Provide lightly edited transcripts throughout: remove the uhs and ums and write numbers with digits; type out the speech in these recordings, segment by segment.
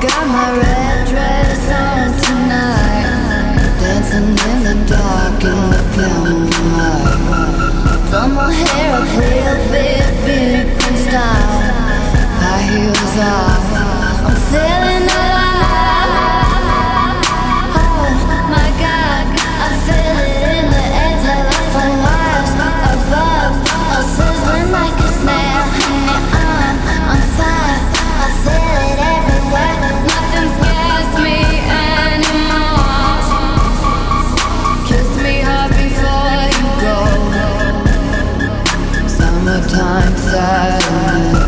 Got my red dress on tonight, dancing in the dark in the moonlight. Done my hair up real big, beauty queen style. High heels off, I'm feeling alive. Oh my God, I feel it in the air. Telephone wires above, all sizzling like a snare. Honey, I'm on fire, I feel it everywhere. Nothing scares me anymore. Kiss me hard before you go. Summertime sadness.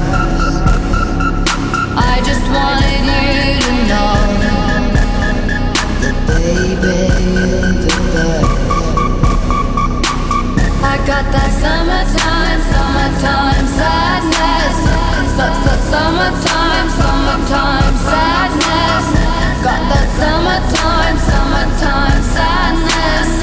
I just wanted you to know that baby you're the best. I got that summertime sadness. Summertime sadness. Got that summertime sadness.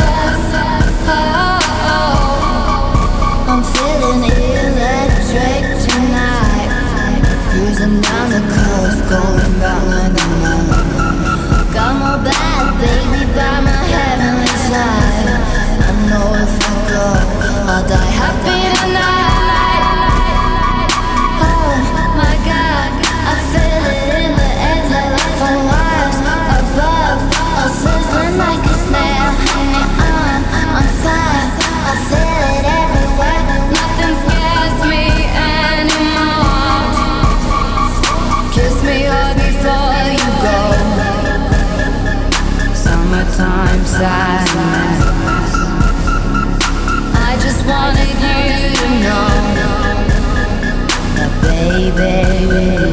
Oh, I'm feeling electric tonight. Cruising down the coast, going round like a man. Got my bad baby by my heavenly side. I know if I go, I'll die happy tonight. Oh my God, I feel it in the air. Telephone wires above, all sizzling like a snare. Honey, I'm on fire, I feel it everywhere. Nothing scares me anymore. Kiss me hard before you go. Summertime sadness. I just wanted you to know that baby